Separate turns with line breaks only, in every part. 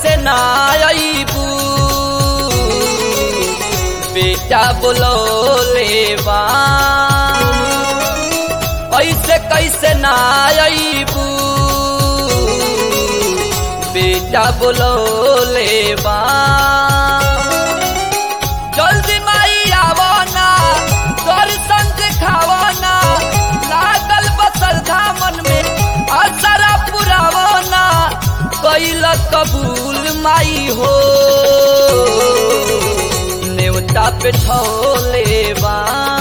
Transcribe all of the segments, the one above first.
कैसे ना आईबू बेटा बोलो लेवा ऐसे कैसे ना आईबू बेटा बोलो लेवा जल्दी माई आवो ना दर्शन दिखावो ना लागल बसल धामन में असरा पुरावो ना कैल कबूल माई हो नेवता पे ठोलेवा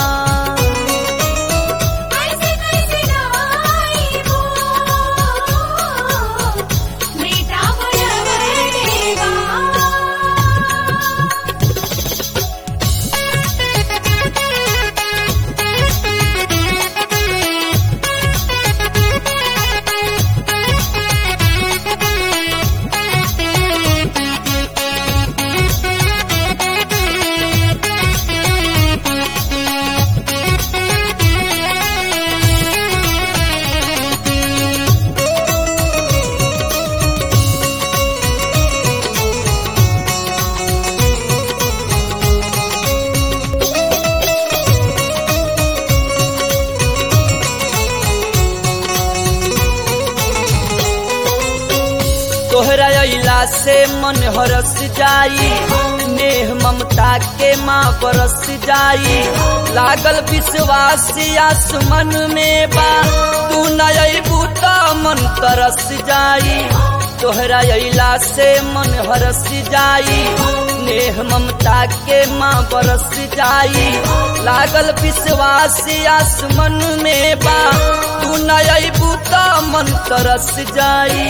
तोहरा अइला से मन हरस जाई नेह ममता के माँ बरस जाई लागल विश्वास आसमन में बा तू न अइबू त मन तरस जाई तोहरा अइला से मन हरस जाई नेह ममता के माँ बरस जाई लागल विश्वास आसमन में बा तू न अइबू त मन तरस जाई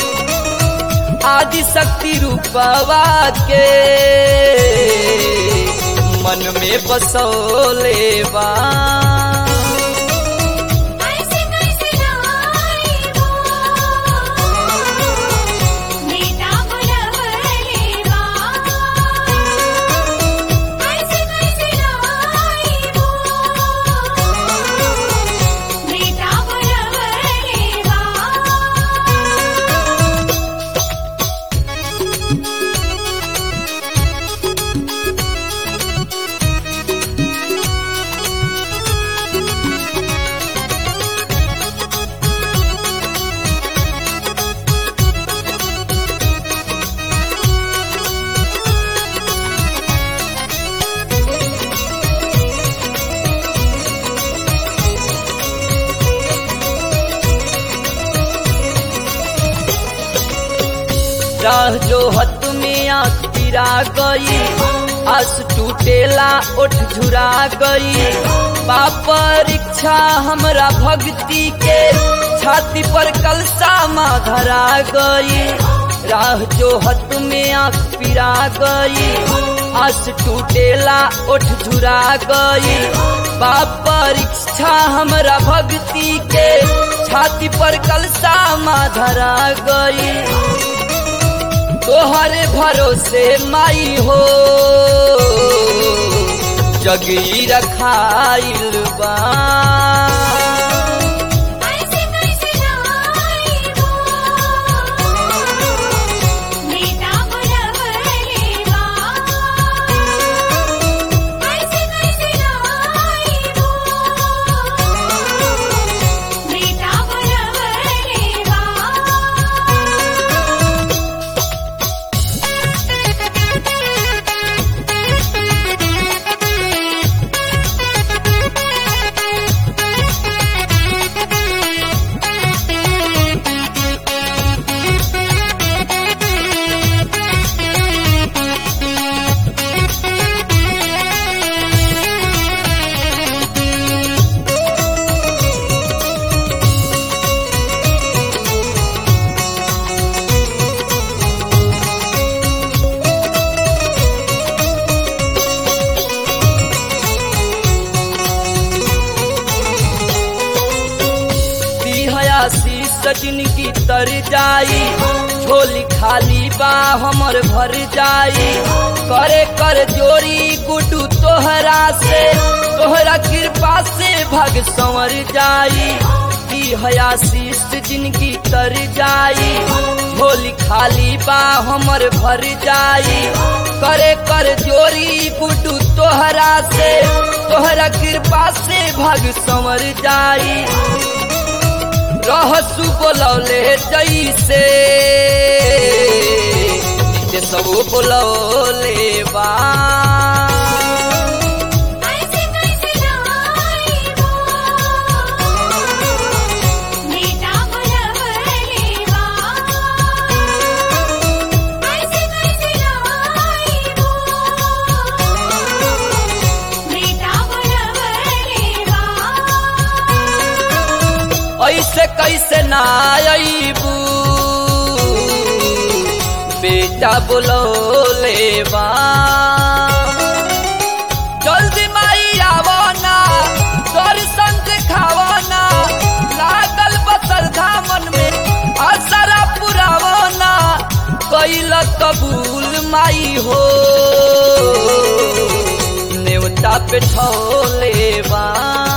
आदि शक्ति रूपवा के मन में बसोलेवा राह जो हत में आँख पिरा गई आस टूटेला ओठ झुरा गई परीक्षा हमरा भक्ति के छाती पर कलसा माँ धरा गई राह जो हत में आँख पिरा गई आस टूटेला ओठ झुरा गई परीक्षा हमरा भक्ति के छाती पर कलसा माँ धरा गई तोहरे भरोसे माई हो जगी रखाइल बा सचिन की तर जाई झोली खाली बा हमर भर जाई करे कर जोरी गुटू तोहरा से तोहरा कृपा से भग संवर जाई दी हयाशीष जिनकी तर जाई झोली खाली बा हमर भर जाई करे कर जोरी गुडू तोहरा से तोहरा कृपा से भाग संवर जाई रहसु बोलौले जैसे सब बोलौले बा ऐसे कैसे ना आईबू बेटा बोलौले बा जल्दी माई आवो ना दर्शन दिखावो ना लागल बसल धामन में असरा पुरावो ना कैल कबूल माई हो नेवता पे ठोले बा।